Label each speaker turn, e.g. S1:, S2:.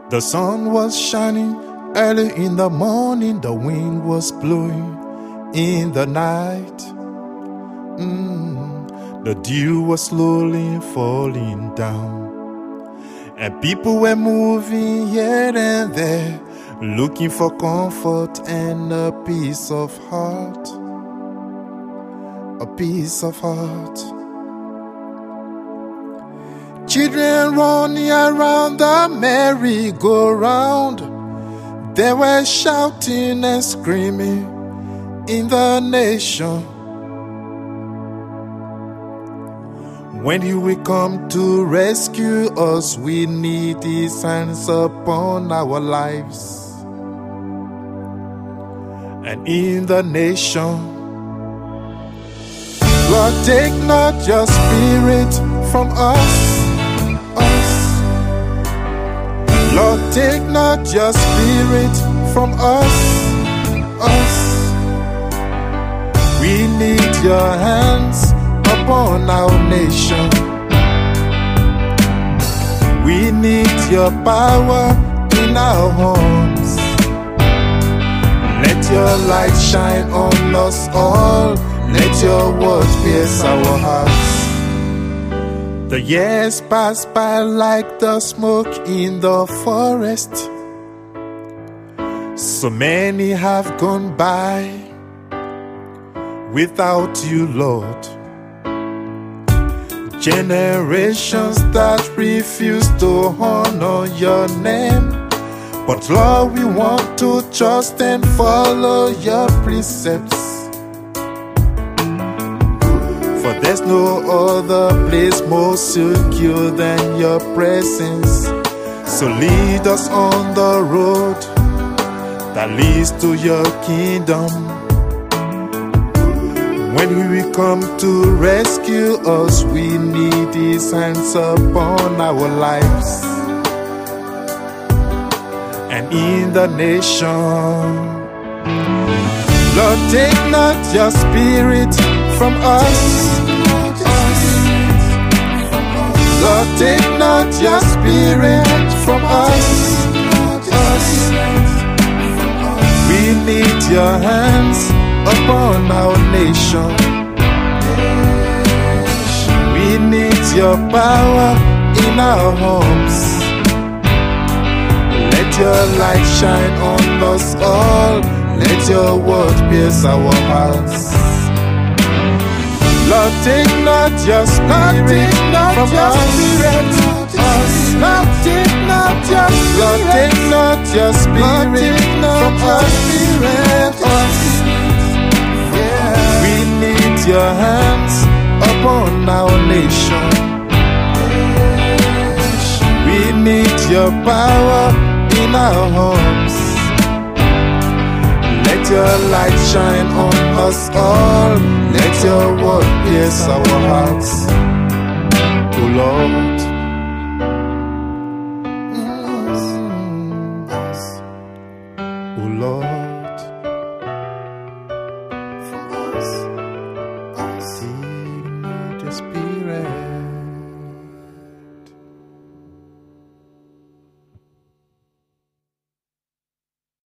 S1: The sun was shining early in the morning, the wind was blowing in the night. The dew was slowly falling down, and people were moving here and there, looking for comfort and a peace of heart. A peace of heart. Children running around the merry-go-round, they were shouting and screaming in the nation. When He will come to rescue us, we need His hands upon our lives. And in the nation, Lord, take not your spirit from us. Lord, take not your spirit from us. We need your hands upon our nation. We need your power in our homes. Let your light shine on us all. Let your words pierce our hearts. The years pass by like the smoke in the forest. So many have gone by without you, Lord. Generations that refuse to honor your name. But Lord, we want to trust and follow your precepts. For there's no other place more secure than your presence. So lead us on the road that leads to your kingdom. When He will come to rescue us, we need His hands upon our lives. And in the nation, Lord, take not your spirit from us. Lord, take not your spirit from us. We need your hands upon our nation. We need your power in our homes. Let your light shine on us all. Let your word pierce our hearts. Lord, take not your spirit from us. Lord, take not your spirit. Lord, take not your spirit from us. We need your hands upon our nation. We need your power in our homes. Let your light shine on us all. Let your word pierce our hearts. Oh Lord. Oh Lord.